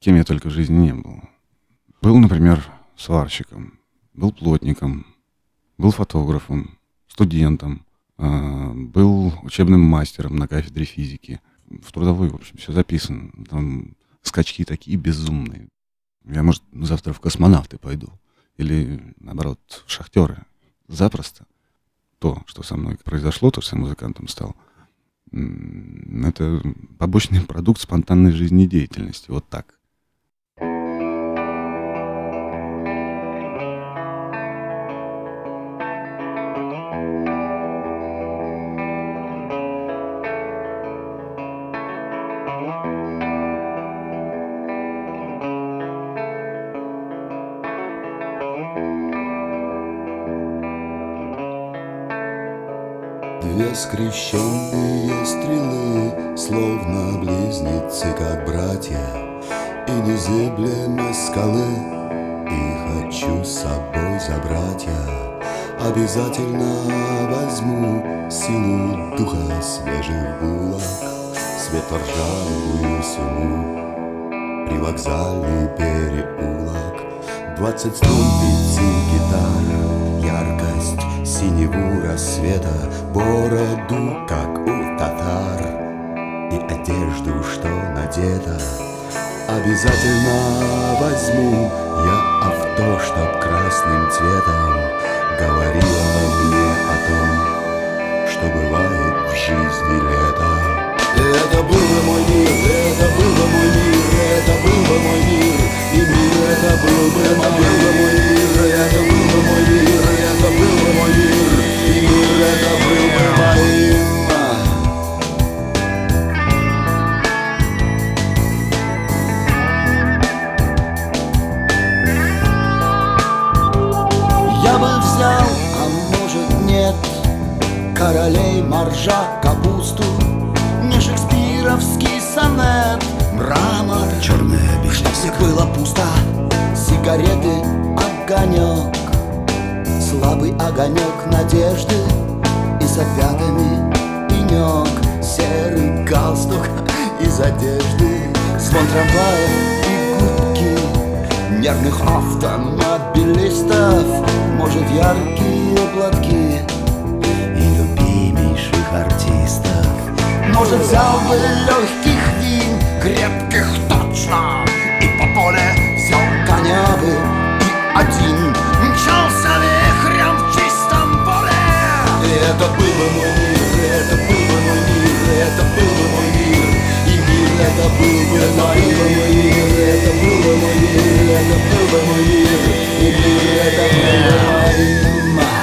кем я только в жизни не был. Был, например, сварщиком, был плотником, был фотографом, студентом, был учебным мастером на кафедре физики. В трудовой, в общем, все записано. Там скачки такие безумные. Я, может, завтра в космонавты пойду. Или, наоборот, в шахтеры. Запросто. То, что со мной произошло, то, что я музыкантом стал, это побочный продукт спонтанной жизнедеятельности. Вот так. Две скрещенные стрелы, словно близнецы, как братья, и незыблемость скалы. И хочу с собой забрать я, обязательно возьму силу духа свежих булок, светло-ржавую сумму, привокзальный переулок, 20 струн, 5 гитар, яркость синеву рассвета, бороду, как у татар, и одежду, что надета. Обязательно возьму я авто, чтоб красным цветом говорила мне о том, что бывает в жизни лето. Это был бы мой мир, это был бы мой мир, это был бы мой мир, и мир это был бы мой мир, это был бы мой мир, это был бы мой мир, и мир это был бы моим. Я бы взял, а может нет, королей, моржа, капусту, не шекспировский сонет, мрамор, черная бешенство, было пусто, сигареты, огонек, слабый огонек надежды, и за пятами пенек, серый галстук из одежды, звон трамвая и гудки нервных автомобилистов, может, яркие платки и любимейших артистов. Может, взял бы легких вин, крепких точно, и по поле взял коня бы, и один мчался вихрем в чистом поле. И это был бы мой мир, это был бы мой мир, это был бы мой мир, и мир это был бы мой мир, это был бы мой мир, это был бы мой мир, и мир это был бы моим.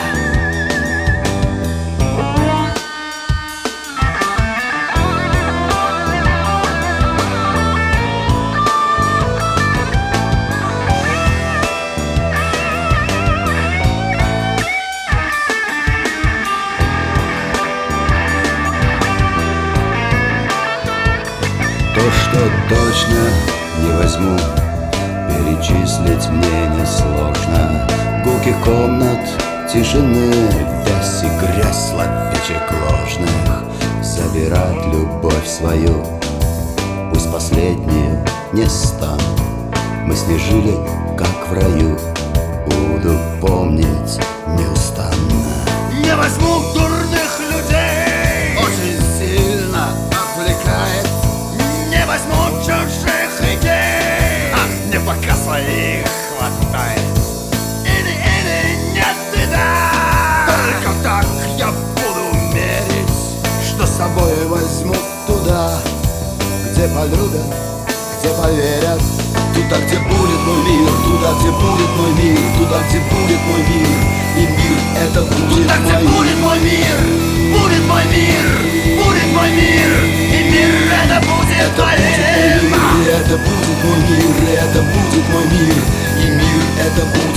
То, что точно не возьму, перечислить мне несложно. Гулких комнат, тишины, вязь и грязь словечек ложных. Забирать любовь свою, пусть последнюю не стану. Мы с ней жили, как в раю, буду помнить неустанно. Не возьму дурных людей, очень сильно отвлекает. Не возьму чужих идей, мне пока своих хватает. Или нет, беда. Только так я буду мерить, что с собой возьму туда, где полюбят, где поверят. Туда, где будет мой мир, туда, где будет мой мир, туда, где будет мой мир, и мир это будет туда, где будет мой мир, будет мой мир, будет мой мир, и мир это будет моим. Это будет мой мир, это будет мой мир, и мир это будет